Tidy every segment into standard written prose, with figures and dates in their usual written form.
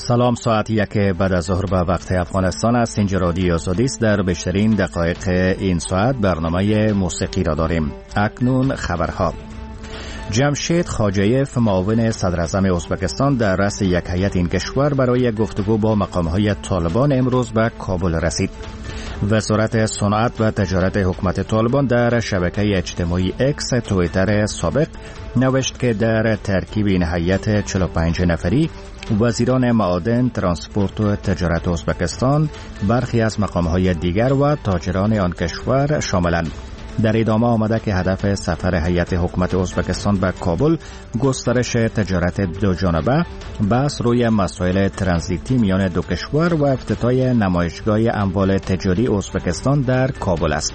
سلام، ساعت 1 بعد از ظهر به وقت افغانستان است. اینجا رادیو آزادی است. در بیشترین دقایق این ساعت برنامه موسیقی را داریم. اکنون خبرها. جمشید خواجهیف معاون صدر اعظم ازبکستان در رأس یک هیئت این کشور برای گفتگو با مقام‌های طالبان امروز به کابل رسید. وزارت صنعت و تجارت حکومت طالبان در شبکه اجتماعی اکس توییتر سابق نوشت که در ترکیب این هیئت 45 نفری وزیران معادن، ترانسپورت و تجارت ازبکستان، برخی از مقام‌های دیگر و تاجران آن کشور شاملند. در ادامه آمده که هدف سفر هیئت حکومت ازبکستان به کابل گسترش تجارت دو جانبه، بحث روی مسائل ترانزیتی میان دو کشور و افتتاح نمایشگاه اموال تجاری ازبکستان در کابل است.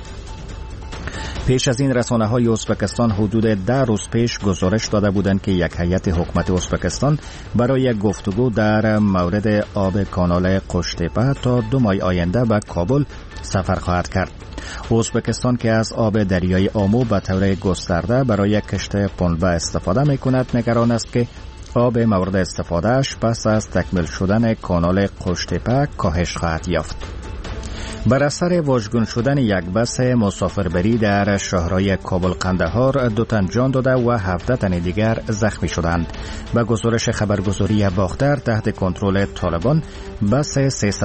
پیش از این رسانه‌های ازبکستان حدود 10 روز پیش گزارش داده بودند که یک هیئت حکومت ازبکستان برای گفتگو در مورد آب کانال قشتیپه تا 2 ماه آینده به کابل سفر خواهد کرد. ازبکستان که از آب دریای آمو به طور گسترده برای کشت پنبه استفاده می‌کند، نگران است که آب مورد استفادهش پس از تکمیل شدن کانال قشتیپه کاهش خواهد یافت. بر اثر واژگون شدن یک بس مسافربری در شهرهای کابل قندهار 2 تن جان داده و 17 تن دیگر زخمی شدند. به گزارش خبرگزاری باختر تحت کنترل طالبان، بس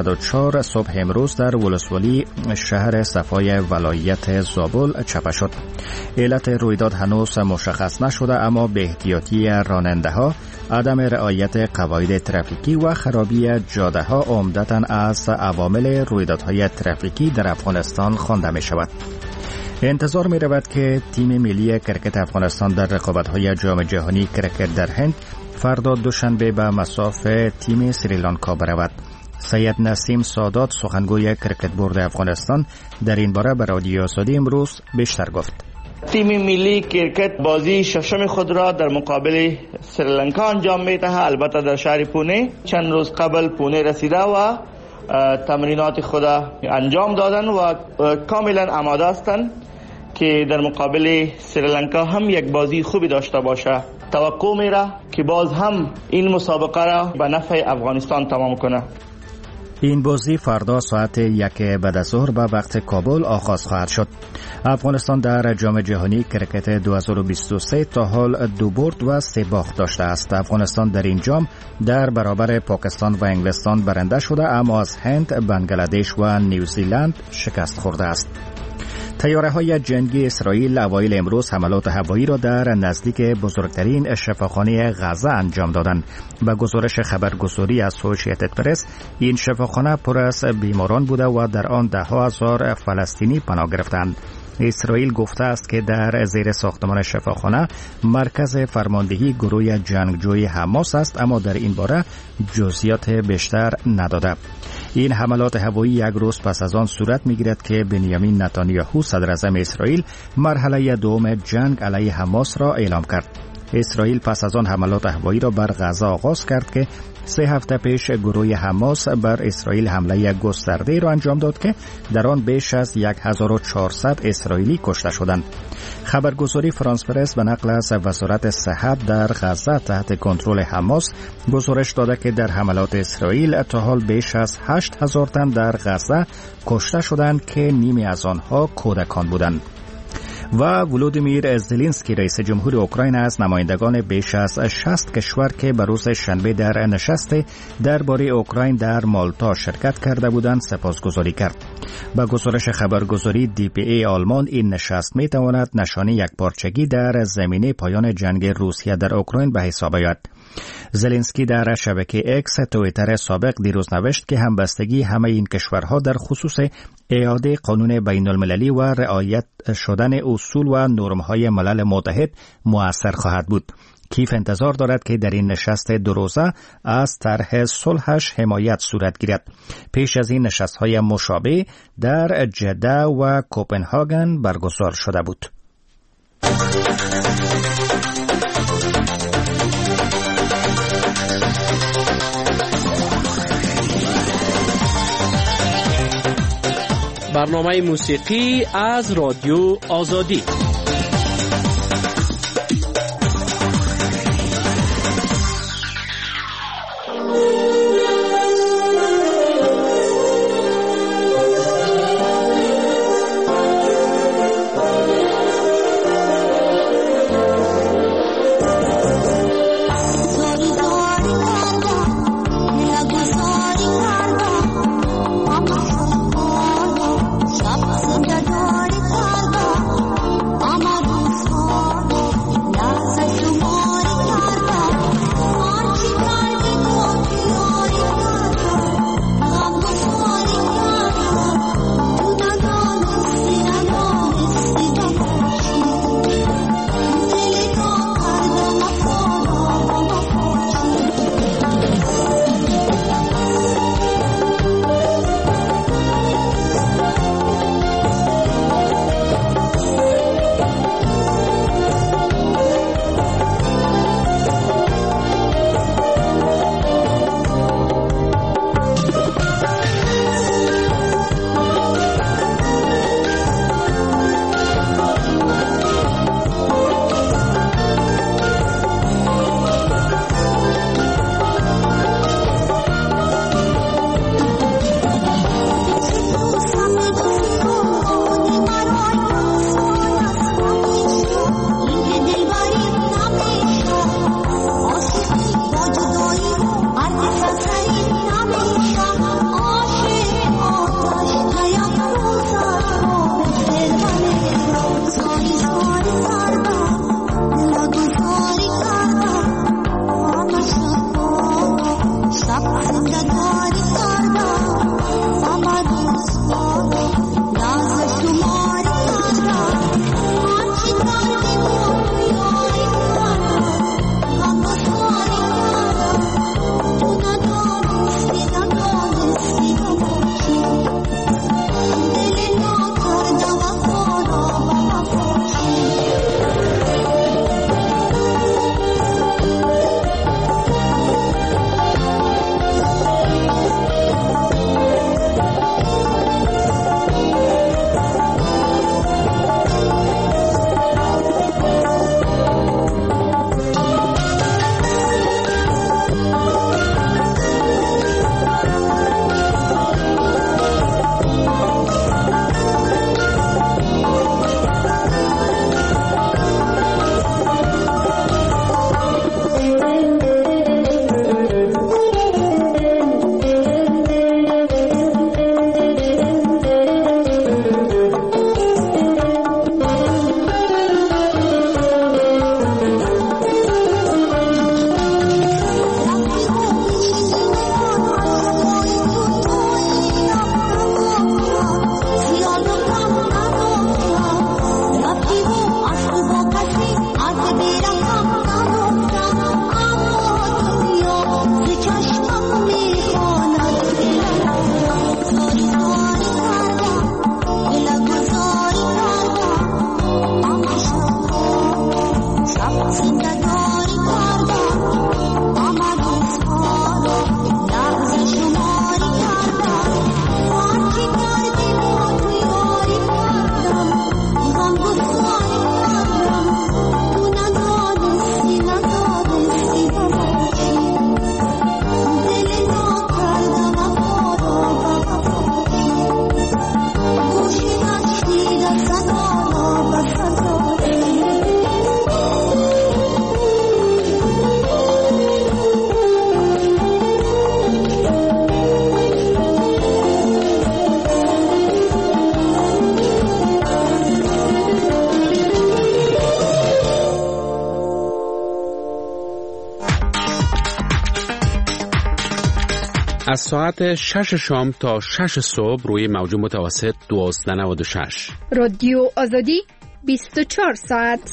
304 صبح امروز در ولسوالی شهر صفای ولایت زابل چپه شد. علت رویداد هنوز مشخص نشده، اما به احتیاطی راننده‌ها، عدم رعایت قواعد ترافیکی و خرابی جاده‌ها عمدتاً از عوامل رویدادهای ترافیکی در افغانستان خوانده می شود. انتظار می رود که تیم ملی کرکت افغانستان در رقابت‌های جام جهانی کرکت در هند فردا دوشنبه به مصاف تیم سریلانکا برود. سید نسیم سادات سخنگوی کرکت بورد افغانستان در این باره به رادیو آزادی امروز بیشتر گفت. تیم ملی کرکت بازی ششم خود را در مقابل سریلانکا انجام می دهد. البته در شهر پونه چند روز قبل پونه رسیده و تمرینات خود انجام دادن و کاملا آماده هستند که در مقابل سریلانکا هم یک بازی خوبی داشته باشه. توقع میره که باز هم این مسابقه را به نفع افغانستان تمام کنه. این بازی فردا ساعت 1 بعد از ظهر به وقت کابل آغاز خواهد شد. افغانستان در جام جهانی کرکت 2023 تا حال 2 برد و 3 باخت داشته است. افغانستان در این جام در برابر پاکستان و انگلستان برنده شده، اما از هند، بنگلادش و نیوزیلند شکست خورده است. طیاره‌های جنگی اسرائیل اوایل امروز حملات هوایی را در نزدیک بزرگترین شفاخانه غزه انجام دادند. به گزارش خبرگزاری اسوسییتد پرس، این شفاخانه پر از بیماران بوده و در آن 10,000 فلسطینی پناه گرفتند. اسرائیل گفته است که در زیر ساختمان شفاخانه مرکز فرماندهی گروه جنگجوی حماس است، اما در این باره جزئیات بیشتر نداده. این حملات هوایی یک روز پس از آن صورت می‌گیرد که بنیامین نتانیاهو صدر اعظم اسرائیل مرحله دوم جنگ علیه حماس را اعلام کرد. اسرائیل پس از آن حملات هوایی را بر غزه آغاز کرد که 3 هفته پیش گروه حماس بر اسرائیل حمله گسترده را انجام داد که در آن بیش از 1400 اسرائیلی کشته شدند. خبرگزاری فرانس پرس به نقل از وزارت صحت در غزه تحت کنترل حماس گزارش داده که در حملات اسرائیل تا حال بیش از 8000 تن در غزه کشته شدند که نیمی از آنها کودکان بودند. و ولودیمیر زلنسکی رئیس جمهور اوکراین از نمایندگان بیش از 60 کشور که به روز شنبه در نشست درباره اوکراین در مالتا شرکت کرده بودند سپاسگزاری کرد. با گزارش خبرگزاری DPA آلمان، این نشست می تواند نشانه یکپارچگی در زمینه پایان جنگ روسیه در اوکراین به حساب آید. زلنسکی در شبکه اکس توییتر سابق دیروز نوشت که همبستگی همه این کشورها در خصوص اعاده قانون بین المللی و رعایت شدن اصول و نرم‌های ملل متحد مؤثر خواهد بود. کیف انتظار دارد که در این نشست 2 روزه از طرح صلحش حمایت صورت گیرد. پیش از این نشست‌های مشابه در جده و کوپنهاگن برگزار شده بود. برنامه موسیقی از رادیو آزادی. از ساعت 6 شام تا 6 صبح روی موج متوسط 1296. رادیو آزادی 24 ساعت.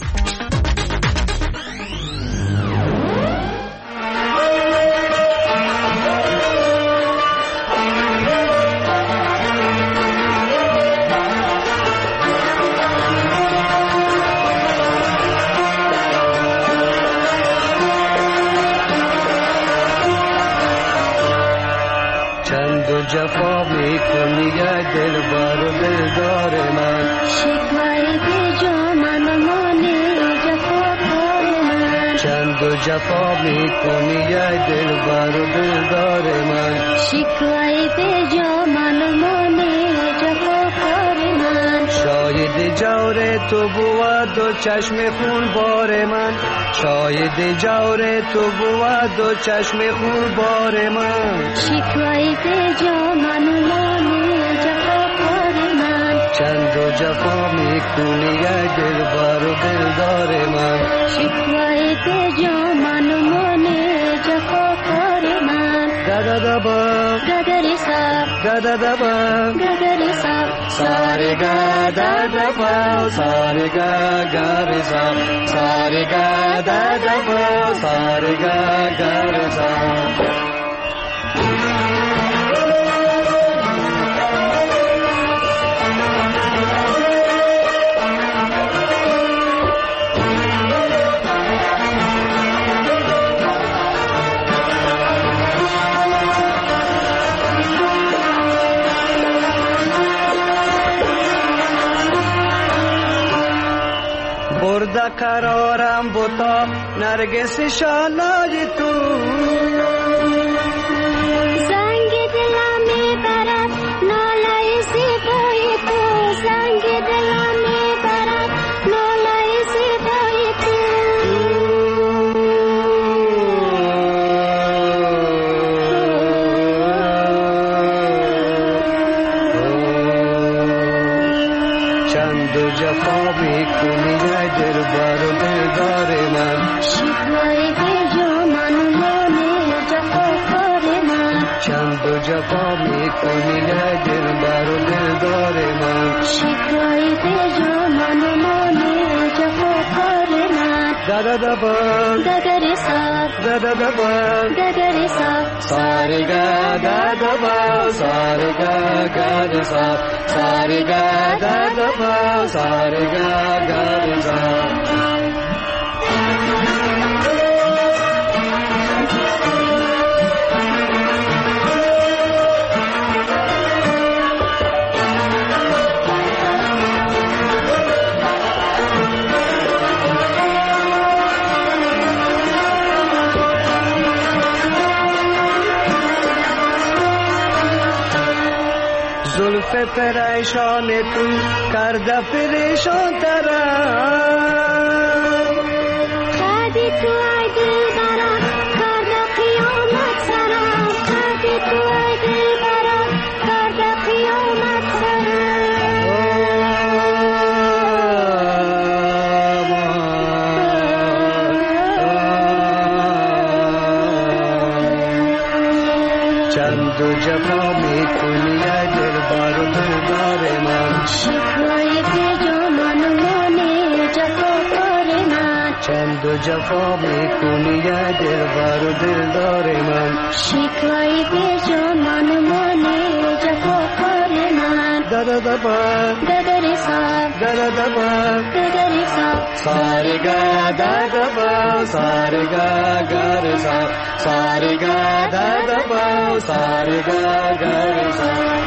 جفا میکنی ای دلبر و دلدار من، شکوه به جا من مانه جفا کار من. چند و جفا میکنی ای دلبر و دلدار من، شکوه به جا من مانه جفا کار من. شاید جور تو بود و چشم خون بار من، شاید جور تو بود و چشم خون بار من. شکوه به جا من مانه جفا کار من. چند و جفا میکنی ای دلبر و دلدار من، شکوه به جا من مانه جفا کار من. دددبا ددریسا دددبا ددریسا سارگا ددبا سارگا گارزا سارگا ددبا سارگا گارزا. برده قرارم بوتا نرگس شانای تو، زنگ دلم میبرد ناله زیبای تو. زنگ دلم میبرد ناله زیبای تو. چند و جفا میکنی ای دلبر و دلدار من، شکوه به جا من مانه جفا کار من. چند و جفا میکنی ای دلبر و دلدار من، شکوه به جا من مانه جفا کار من. دددبا ددریسا دددبا ددریسا سارگا ددبا سارگا گارزا سارگا ددبا سارگا گارزا. زلف پریشان تو کرده پریشان ترم، خدی تو ای دلبرم کرده قیامت سرم. خدی تو ای دلبرم کرده قیامت سرم. چند و جفا میکنی ای دلبر و دلدار من، شکوه به جا من مانه جفا کار من. چند و جفا میکنی ای دلبر و دلدار من، شکوه به جا من مانه جفا کار من. دددبا ددریسا دددبا ددریسا سارگا ددبا سارگا گارزا سارگا ددبا سارگا گارزا.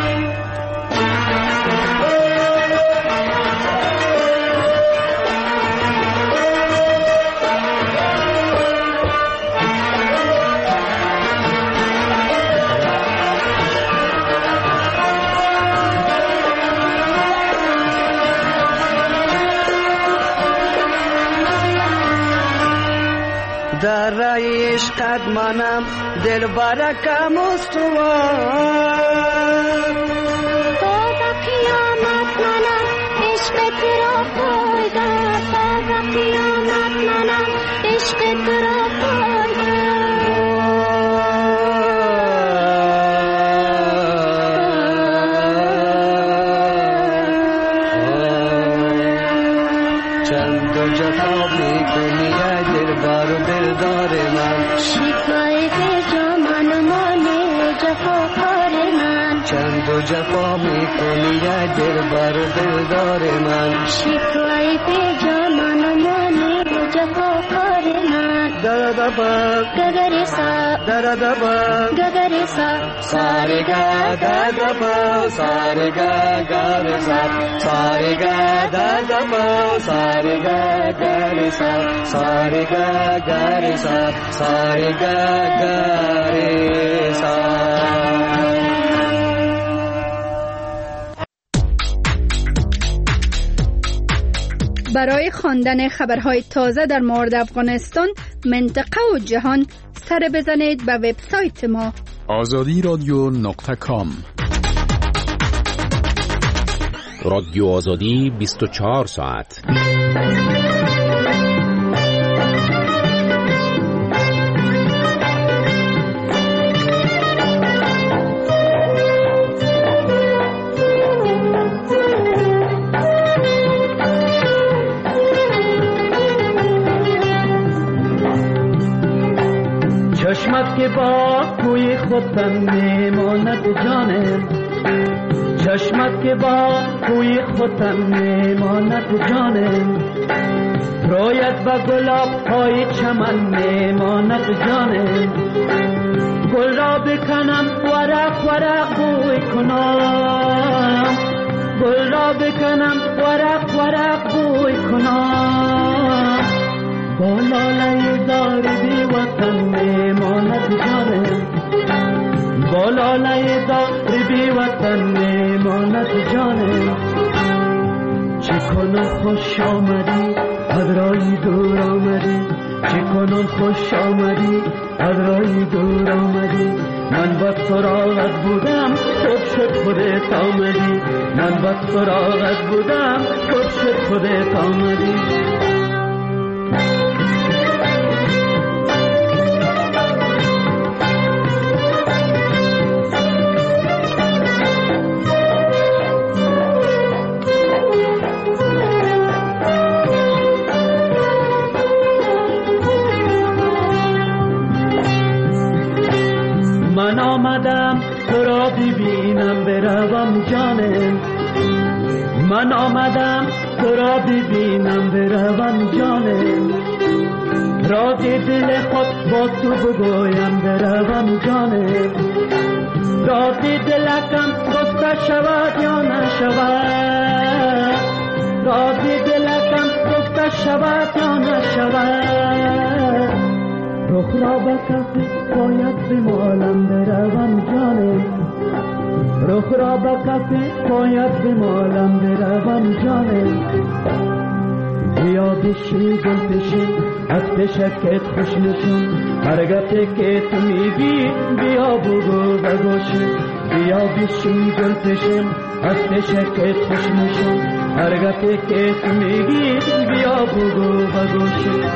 در رای عشقت منم دل برکم استوار، تا به قیامت منم عشق تو را پایدار. تا به قیامت منم عشق تو را پایدار. چند و جفا میکنی ای دلبر و دلدار من شکوای پیجا من و مالی جفا کار من چند و جفا میکنی ای دلبر و دلدار من شکوای پیجا من و مالی جفا کار من دردبا گگریسا دردبا گگریسا سارگا دردبا سارگا گارسا سارگا دردبا سارگا گارسا سارگا گارسا سارگا گارسا. برای خواندن خبرهای تازه در مورد افغانستان، منطقه و جهان سر بزنید به وبسایت ما azadiradio.com. رادیو آزادی 24 ساعت. چشمت که با کوی خودم میماند جانم چشمت که با کوی خودم میماند جانم رویت با گلاب های چمن میماند جانم گل را بکنم ورق ورق بوی کنم گل را بکنم ورق ورق بوی کنم با لاله دار بی وطن میماند جانم با لاله دار بی وطن میماند جانم چه کنم خوش آمدی از رای دور آمدی چه کنم خوش آمدی از رای دور آمدی من با سراغت بودم خوب شد خودت آمدی من با سراغت بودم خوب شد خودت آمدی من آمدم تو را ببینم بروم جانم من آمدم تو را ببینم بروم جانم راز دل خود با تو بگویم بروم جانم راز دلکم گفته شود یا نشود راز دلکم گفته شود یا نشود رخ را به کف پایت بمالم بروم جانم رخ را به کف پایت بمالم بروم جانم بیا بشی گل پشی از پشکت خوش نشون هر گفته که تو میگی بیا بگو بگوشی بیا بشی گل پشی از پشکت خوش نشون هر گفته که تو میگی بیا بگو بگوشی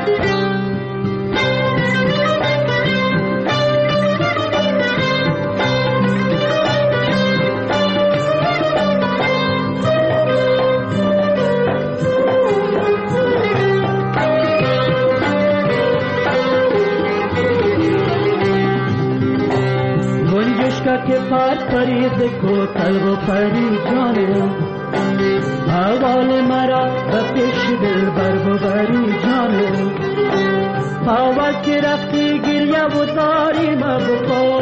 که پر پریز کو طلب و پری جانم احوال مرا به پیش دل بر ببری جانم اول که رفتی گریه و زاری مبکن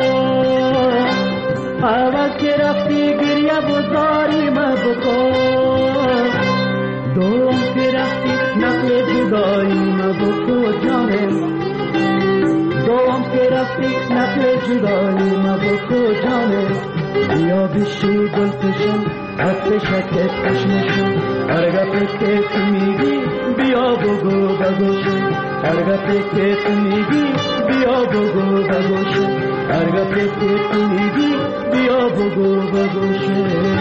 اول که رفتی گریه و زاری مبکن دوم که رفتی نقل جدایی مبکن جانم دوم که رفتی نقل جدایی مبکو جانم بیا بشی گل پشم از پشکت خوش نشون هر گفت که تو میگی بیا بگو بگوشم هر گفت که تو میگی بیا بگو بگوشم هر گفت که تو میگی بیا بگو بگوشم.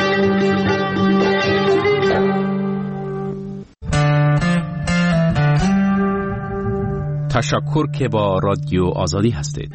تشکر که با رادیو آزادی هستید.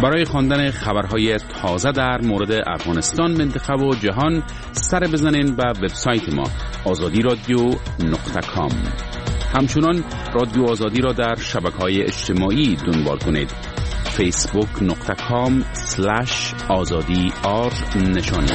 برای خواندن خبرهای تازه در مورد افغانستان، منطقه و جهان سر بزنین به وبسایت ما azadi.radio.com. همچنان رادیو آزادی را در شبکه‌های اجتماعی دنبال کنید. facebook.com/azadi_r نشانی.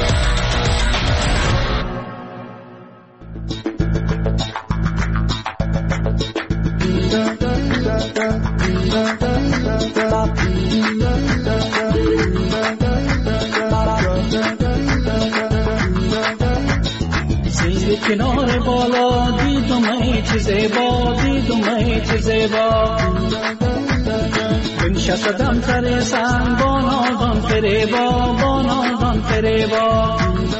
کنار بالا دیدم ای چه زیبا، دیدم ای چه زیبا، بنشستم سر سنگ بانادان فریبا، بانادان فریبا،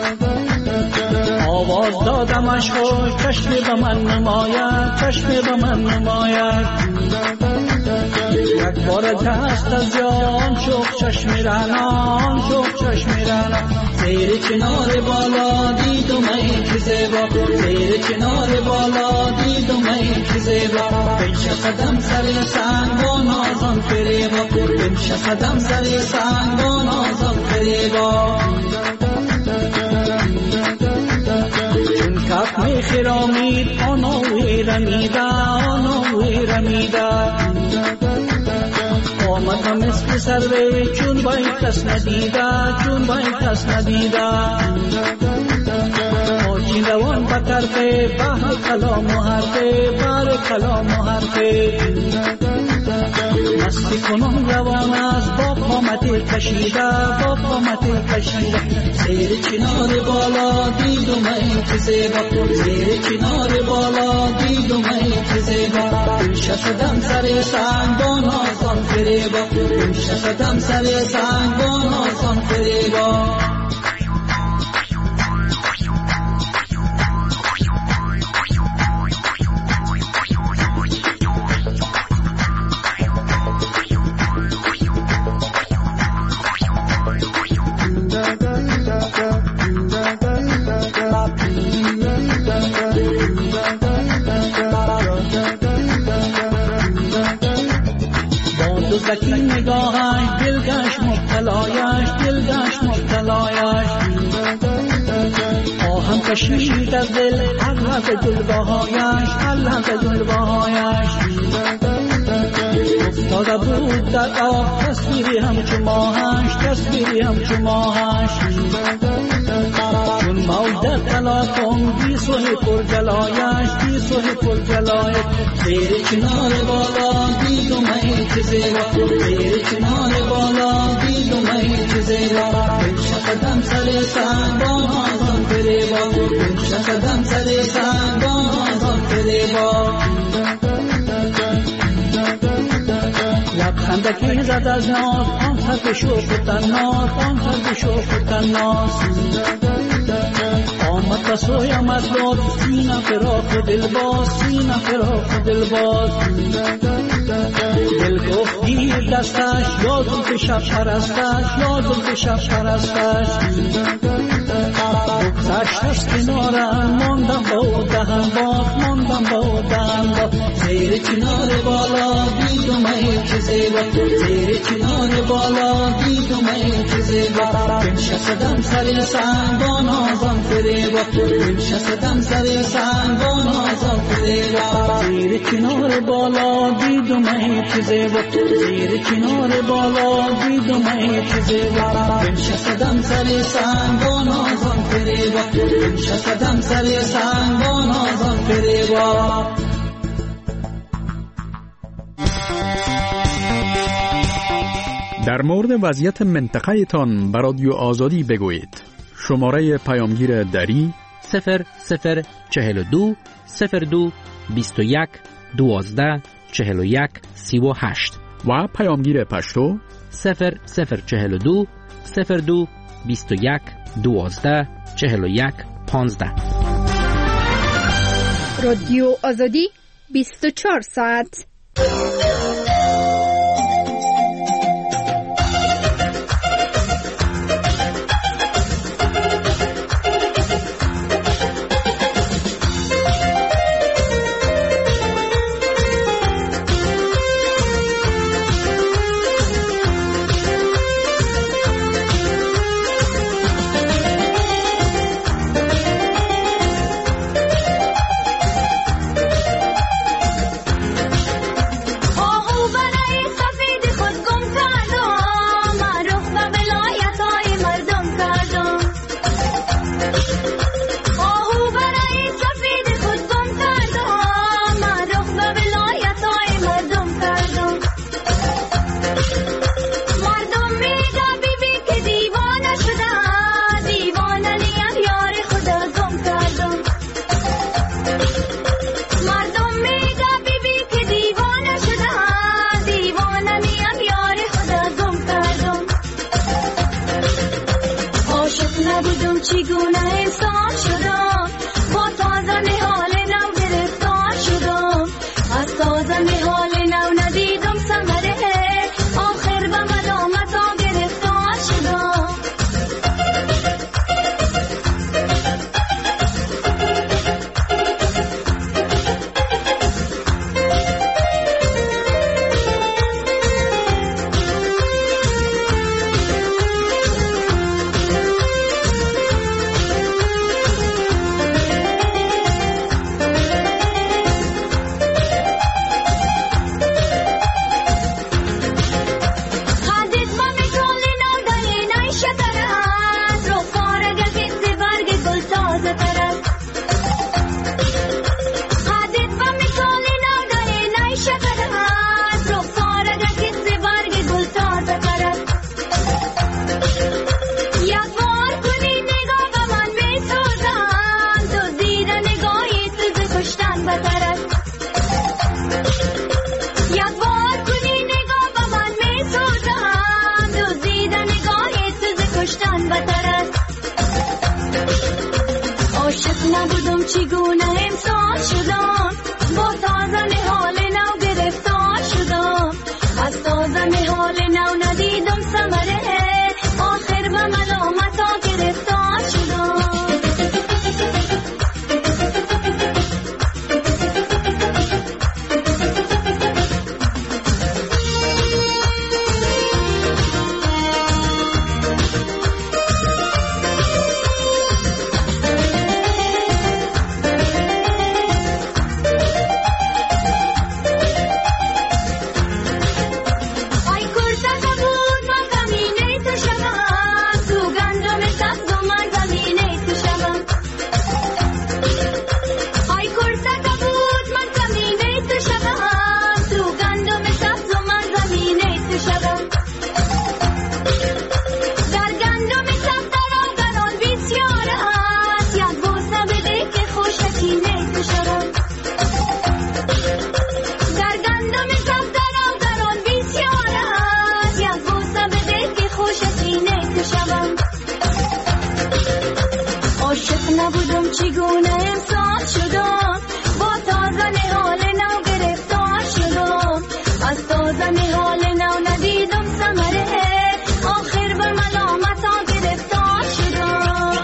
آواز دادمش خوش چشم به من نماید، چشم به من نماید، یک بار دست از جان شوق چشم رنان، شوق چشم رنان، زیر کنار بالا دیدم ای که زیبا، زیر کنار بالا دیدم ای که زیبا، بنشستم سر سنگ و نازم فریبا، بنشستم سر سنگ و نازم فریبا، چون کف می خرامید آنوی رمیده، آنوی رمیده، آمدم مثل سروی چون باید کس ندیده، چون باید کس ندیده، آجین روان به طرف بحر کلام و حرفه، بحر کلام و حرفه، مستی کنم روان از با قامت کشیده، با قامت کشیده، زیر کنار بالا دیدم ای که زیبا، زیر کنار بالا دیدم ای که زیبا، بنشستم سر سنگ با نازان فریبا، بنشستم سر سنگ با نازان فریبا. زکی نگاهش دلگش مبتلایش، دلگش مبتلایش، آهم کشید از دل هر لحظه جلوهایش، هر لحظه جلوهایش، افتاده بود در آب تصویری همچو ماهش، تصویری همچو ماهش، چون موج در تلاطم بی سوی پر جلایش، بی سوی پر جلایش، زیر کنار بالا دیدم ای که زیبا، زیر کنار بالا دیدم ای که زیبا، بنشستم سر سنگ با نازان فریبا، بنشستم سر سنگ با نازان فریبا، لبخنده که زد از ناز آن سر شوق و تناز، آن سر شوق و تناز، آمد بسویم از لطف سینه فراق دل باز، سینه فراق دل باز، دل گفت گیر دستش یادم که شب پرستش، یادم که شب پرستش، بگذشت از کنارم ماندم با او دهن باز، ماندم با او دهن باز، زیر کنار بالا دیدم ای که زیبا، زیر کنار بالا دیدم ای که زیبا، بنشستم سر سنگ با نازم فریبا، بنشستم سر سنگ با نازم فریبا، زیر کنار بالا دیدم ای که زیبا، زیر کنار بالا دیدم ای که زیبا، بنشستم سر سنگ با نازم فریبا، بنشستم سر سنگ با نازم فریبا. در مورد وضعیت منطقه تان به رادیو آزادی بگویید. شماره پیامگیر دری 0042 02 21 12 41 38 و پیامگیر پشتو 0042 02 21 12 41 15. رادیو آزادی 24 ساعت. نبودم چگونه انسان شدم، با تازه حال نو گرفتار شدم، از تازه حال نو ندیدم ثمره، آخر به ملامت ها گرفتار شدم. نبودم چگونه انسان شدم، با تازه حال نو گرفتار شدم، از تازه حال نو ندیدم ثمره، آخر به ملامت ها گرفتار شدم. نبودم چگونه انسان شدم، با تازه حال نو گرفتار شدم، از تازه حال نو ندیدم ثمره، آخر به ملامت ها گرفتار شدم.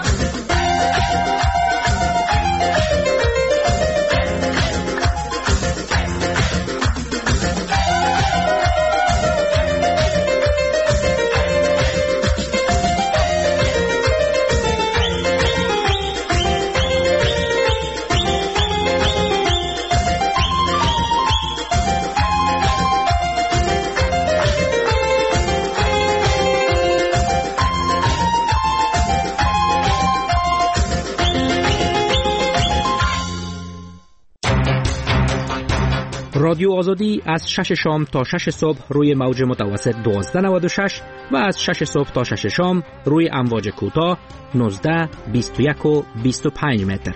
رادیو آزادی از 6 شام تا 6 صبح روی موج متوسط 1296 و از 6 صبح تا 6 شام روی امواج کوتاه 19، 21 و 25 متر.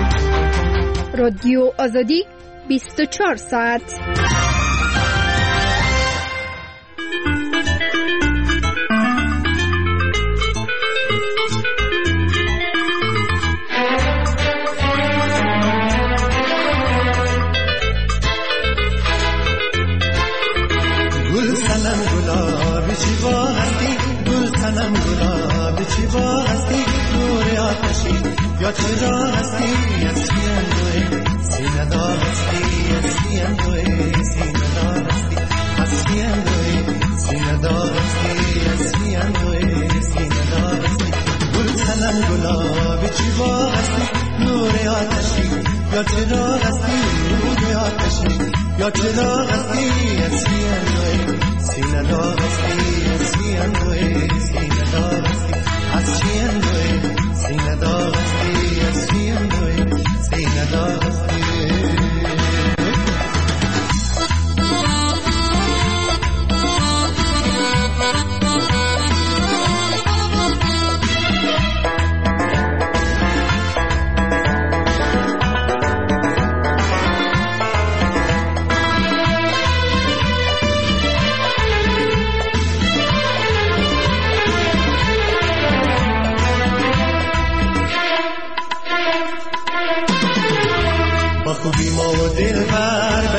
رادیو آزادی 24 ساعت. یا چرا هستی اسیم دوی سینه دار هستی اسیم دوی سینه دار هستی اسیم دوی سینه دار هستی اسیم دوی سینه دار هستی گل سنم گلاب چیبا هستی نور آتشی یا چرا هستی نور آتشی یا چرا هستی اسیم دوی سینه دار هستی اسیم دوی سینه دار هستی اسیم دوی سینه دار هستی اسیم دوی سینه دار هستی.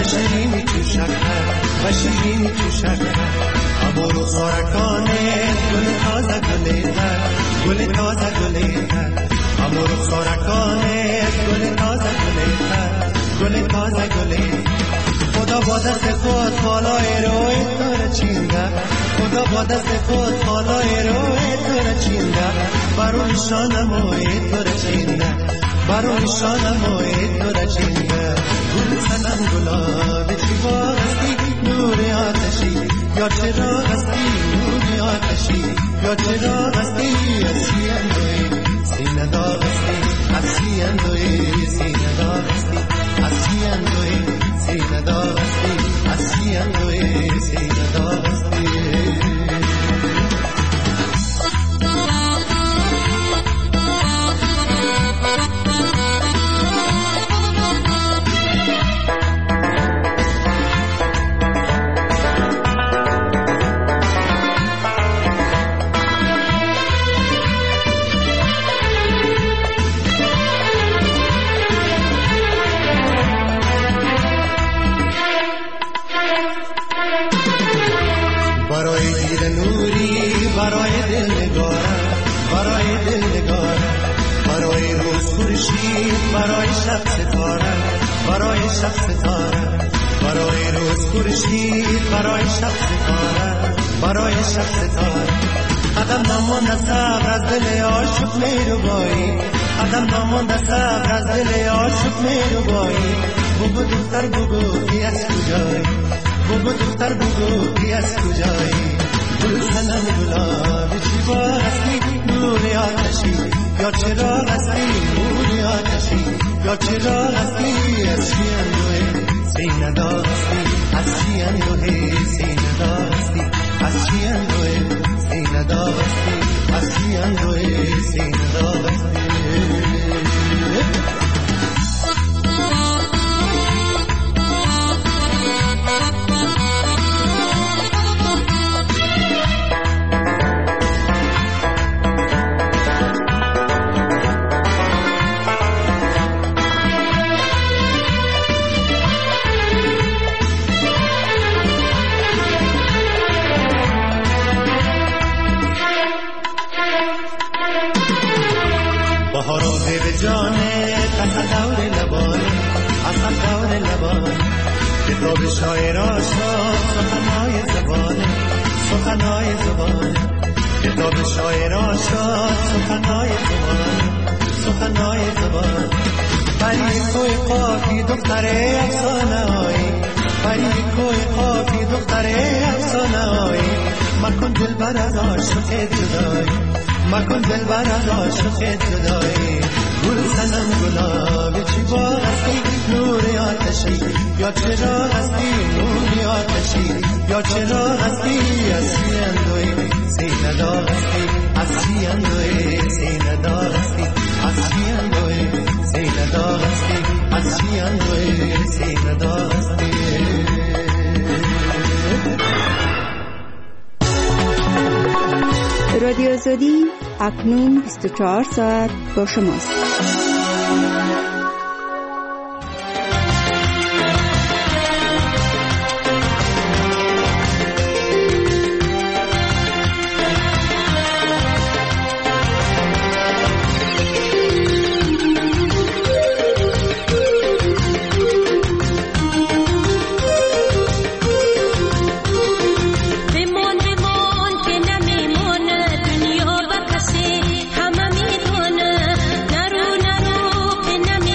شیرینی تو شکر و شیرینی تو شکر اما رو خورکانه گل تازه گلیتر گل تازه گلیتر اما رو خورکانه گل تازه گلیتر گل تازه گلیتر خدا با دست خود بالای روی تو را چینده خدا با دست خود بالای روی تو را چینده برای شانموی تو را چینده برای شانموی تو را چینده گل سنم گلاب چی باغ هستی نور آتشی یا چرا هستی نور آتشی یا چرا هستی اسی اندوی سینه داغ هستی اسی اندوی سینه داغ هستی اسی اندوی سینه داغ هستی اسی اندوی سینه داغ هستی برای شب ستاره برای شب ستاره برای روز خورشید برای شب ستاره برای شب ستاره قدم نمانده صبر از دل عاشق میروبایی قدم نمانده صبر از دل عاشق میروبایی بگو دختر بگو کی از کجایی بگو دختر بگو کی از کجایی گل سنم گلاب چی باغ هستی نور آتشی یا چرا هستی نور آتشی یا چرا هستی اسی اندوه سینه داغ هستی اسی اندوه سینه داغ هستی اسی اندوه سینه داغ هستی اسی اندوه سینه داغ هستی بهارات به جانه قصد دور لبانه اصلا دور لبانه کتاب شاعر آشاد سخنهای زبانه سخنهای زبانه کتاب شاعر آشاد سخنهای زبانه سخنهای زبانه پری کوی قافی دختره افسانه هایی پری کوی قافی دختره افسانه هایی مکن دل بر از عاشق جدایی مکن دل بر از عاشق جدایی گل سنم گلاب چی باغ هستی نور آتشی یا چرا هستی نور آتشی یا چرا هستی اسی اندوی سینه داغ هستی اسی اندوی سینه داغ هستی اسی اندوی سینه داغ هستی اسی اندوی سینه داغ هستی رادیو آزادی اکنون 24 ساعت با شماست. نرو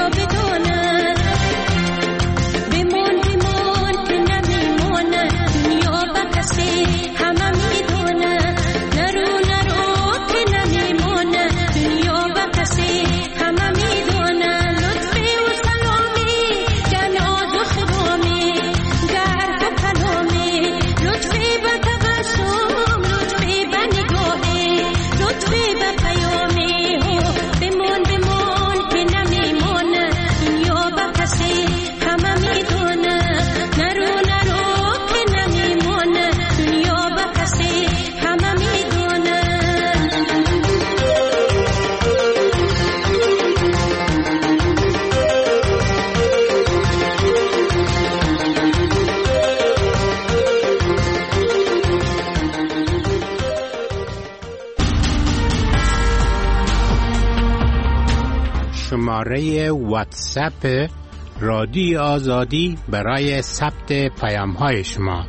شماره واتساپ رادیو آزادی برای ثبت پیام‌های شما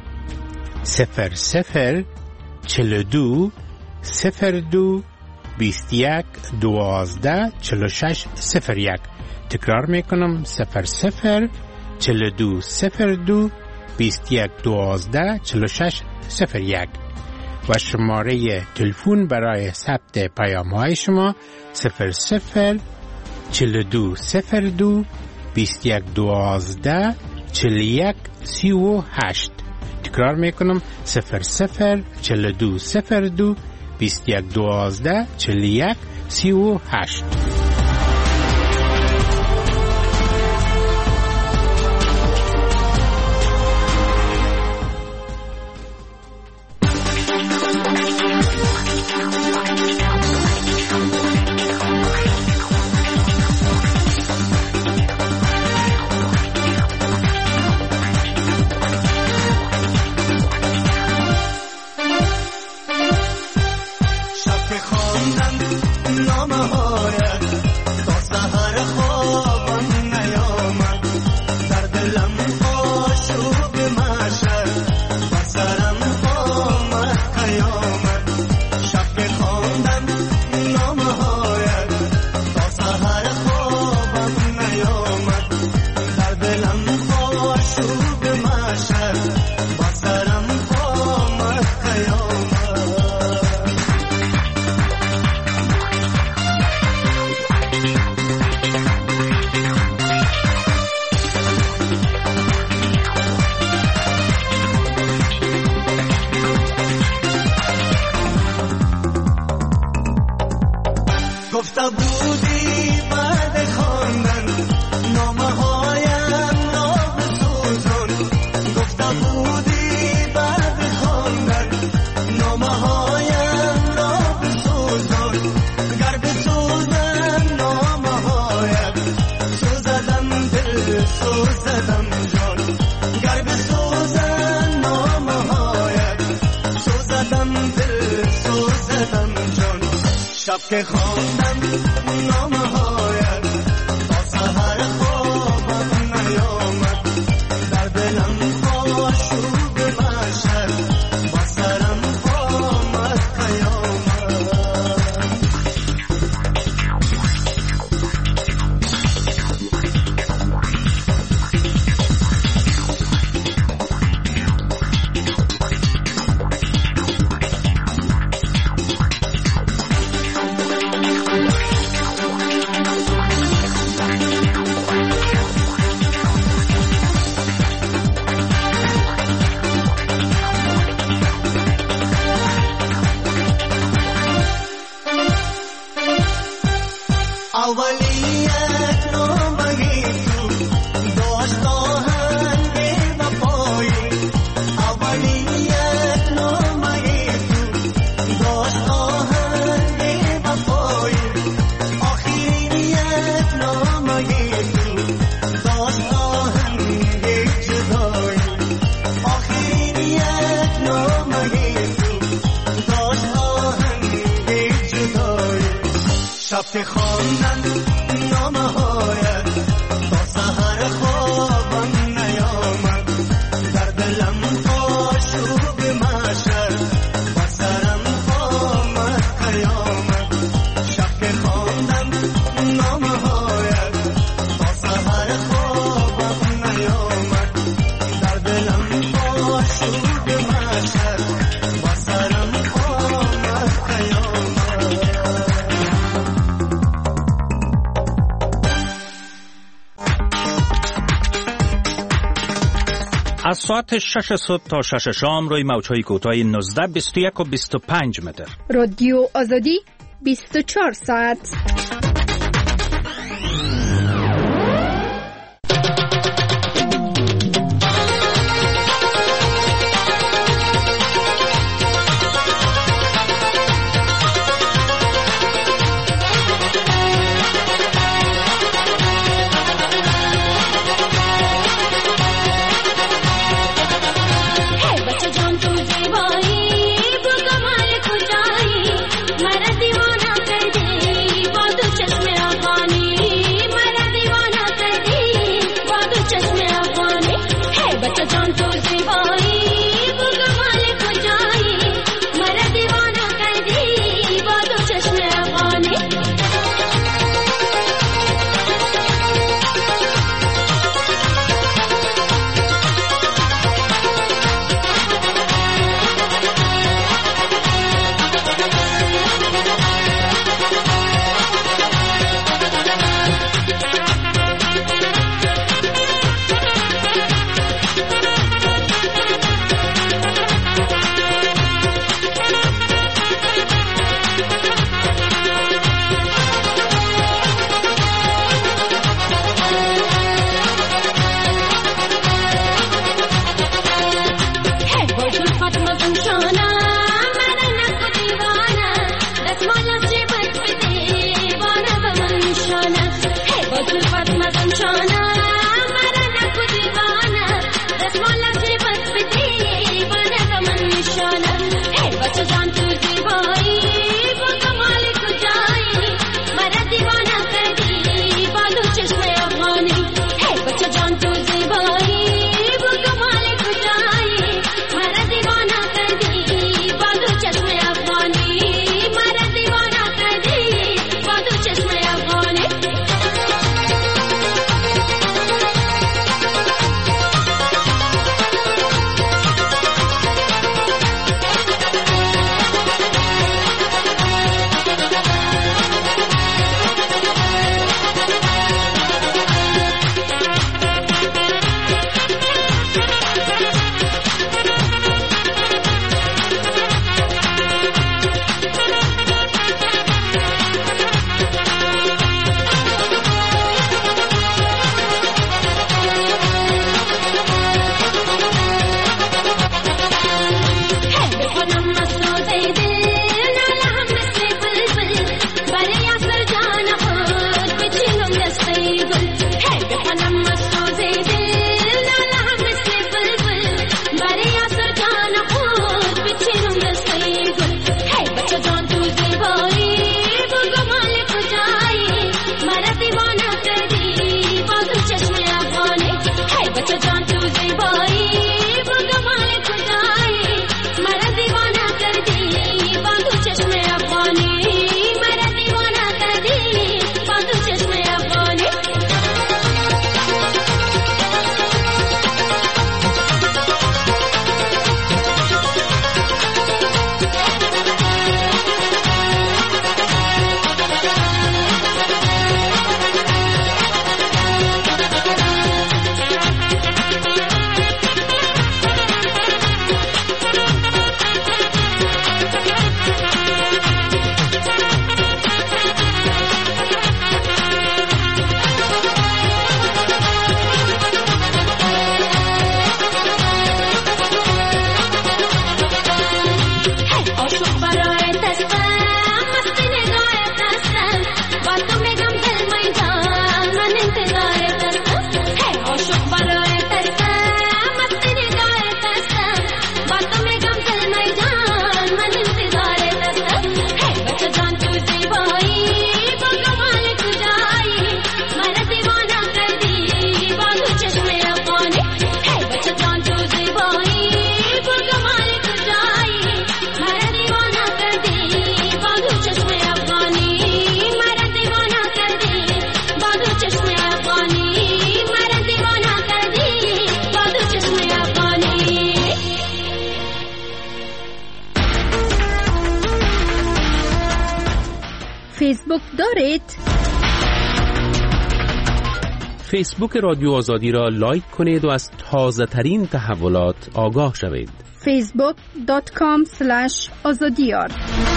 00 42 02 21 12 46 01. تکرار میکنم 00 42 02 21 12 46 01 و شماره تلفن برای ثبت پیام‌های شما 00 42 02 21 12 41 38. تکرار میکنم 00 42 02 21 12 41 38. که خواندم نامه‌هایت تا سحر خوابم نیامد در دلم آشوب محشر با سرم آمد قیامت از ساعت 6 صبح تا 6 شام روی موج‌های کوتاه 19 21 و 25 متر. رادیو آزادی 24 ساعت. فیسبوک دارید؟ فیسبوک رادیو آزادی را لایک کنید و از تازه ترین تحولات آگاه شوید. facebook.com/azadiyar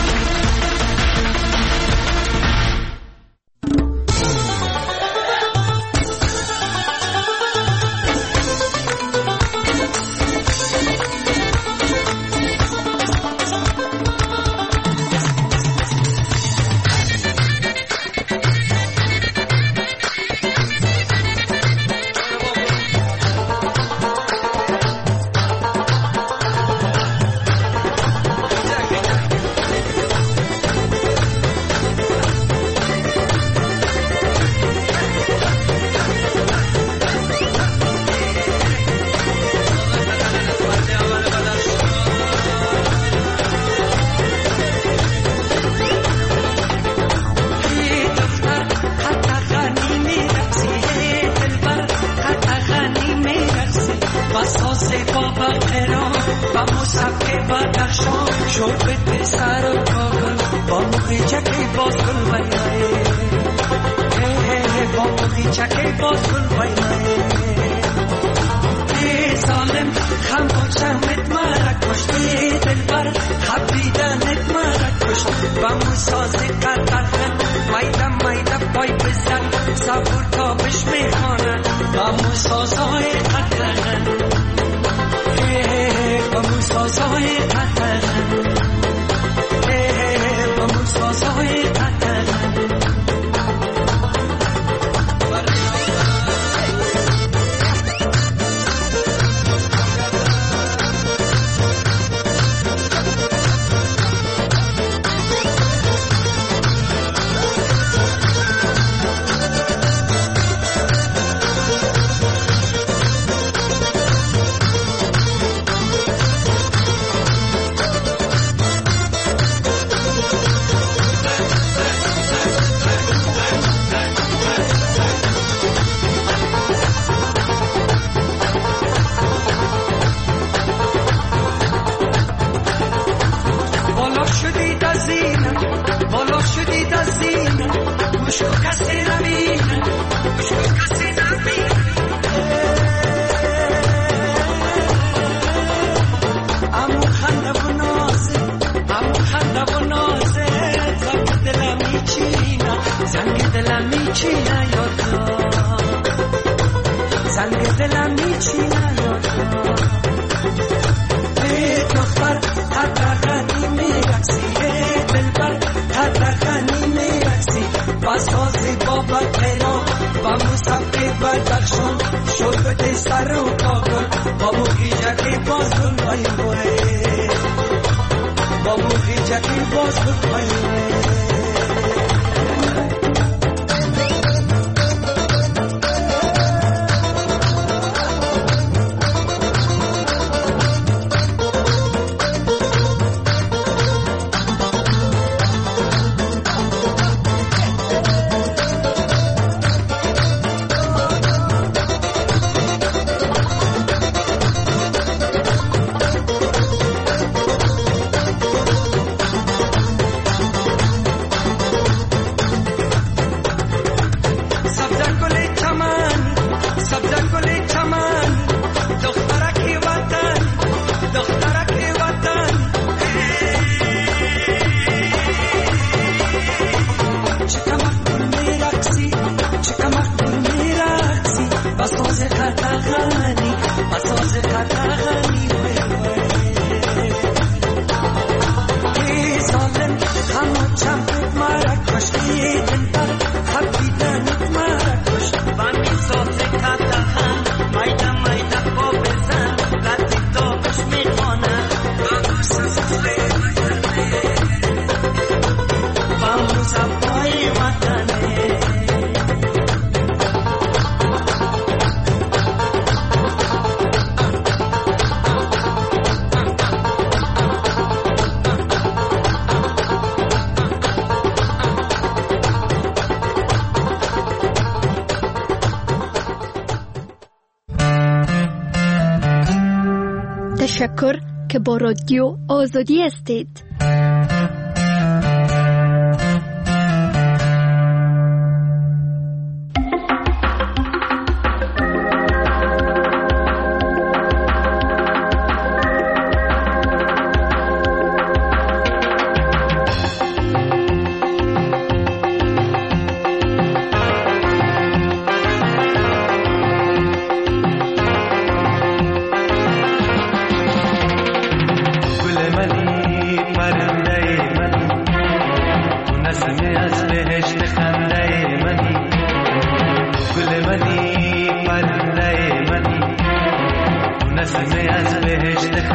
تشکر که با رادیو آزادی هستید.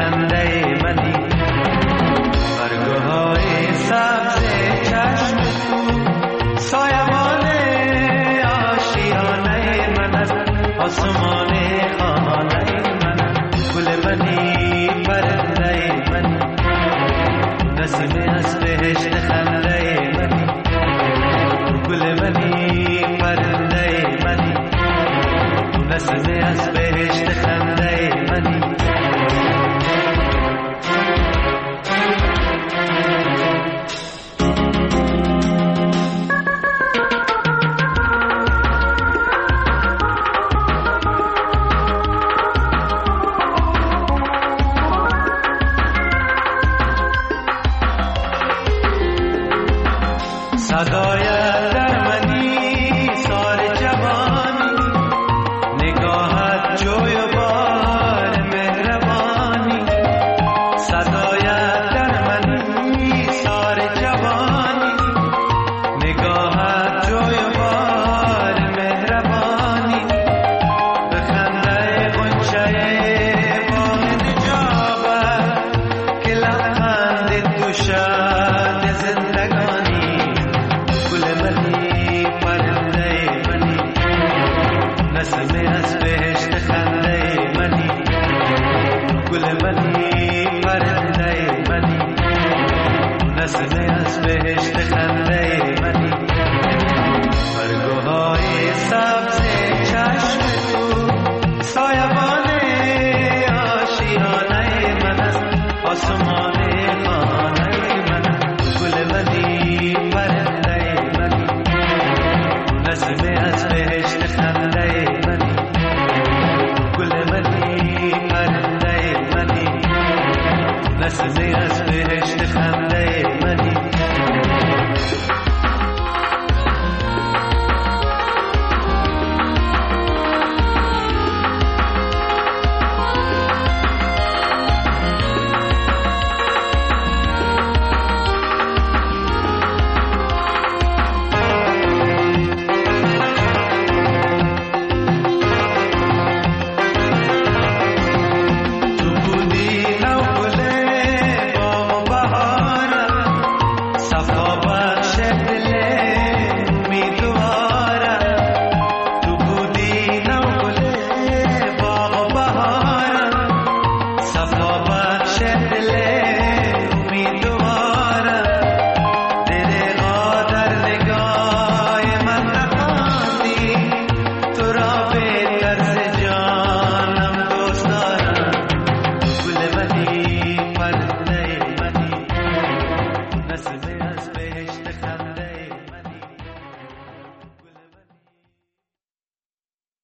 خنده منی برگهای سبز چشم تو سایبان آشیانه من است آسمان خانه من گل منی پرنده منی نسیم از بهشت خنده منی گل منی پرنده منی نسیم از بهشت خنده منی صدایت در منی سال جوانی نگاهت جوی و بار مهربانی صدایت در منی سال جوانی نگاهت جوی و بار مهربانی به خنده غنچه باغ نجابت که لبخند تو شد زندگانی نسیم از به